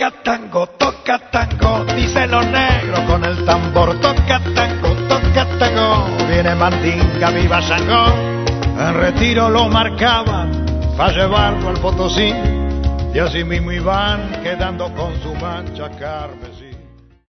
toca tango, dicen los negros con el tambor. Toca tango, viene Mandinga, viva Sangó. En retiro lo marcaban para llevarlo al Potosí, y así mismo iban quedando con su mancha carmesí.